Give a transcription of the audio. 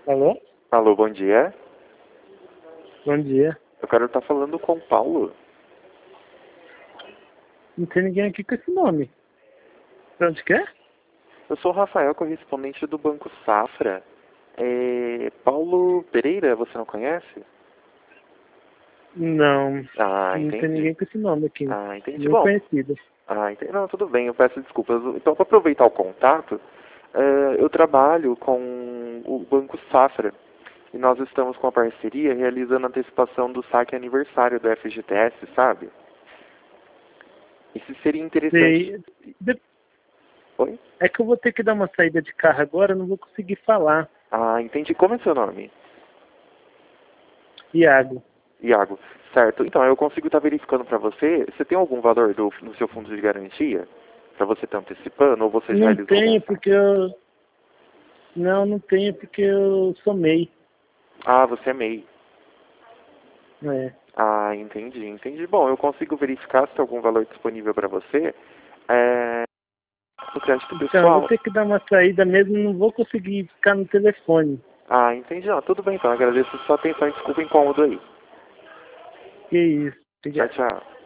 Alô? Alô, bom dia. Bom dia. Eu quero estar falando com o Paulo. Não tem ninguém aqui com esse nome. Pra onde que é? Eu sou o Rafael, correspondente do Banco Safra. Paulo Pereira, você não conhece? Não. Ah, Não tem entendi. ninguém com esse nome aqui. Ah, entendi. Nem Bom, conhecido. entendi. Não, tudo bem, eu peço desculpas. Então, para aproveitar o contato, eu trabalho com o Banco Safra. E nós estamos com a parceria realizando a antecipação do saque aniversário do FGTS, sabe? E se seria interessante... Sei. De- Oi? É que eu vou ter que dar uma saída de carro agora, eu não vou conseguir falar. Ah, entendi. Como é seu nome? Iago. Iago. Certo. Então, eu consigo estar verificando para você. Você tem algum valor no seu fundo de garantia? Para você estar antecipando? Ou você já Não realizou algum tenho saque? porque eu... Não tenho porque eu sou MEI. Ah, você é MEI. É. Ah, entendi. Bom, eu consigo verificar se tem algum valor disponível para você. No crédito Então, eu vou pessoal. ter que dar uma saída mesmo, não vou conseguir ficar no telefone. Ah, entendi. Não, tudo bem então. Agradeço a sua atenção e desculpa o incômodo aí. Que isso. Tchau, Obrigado. tchau.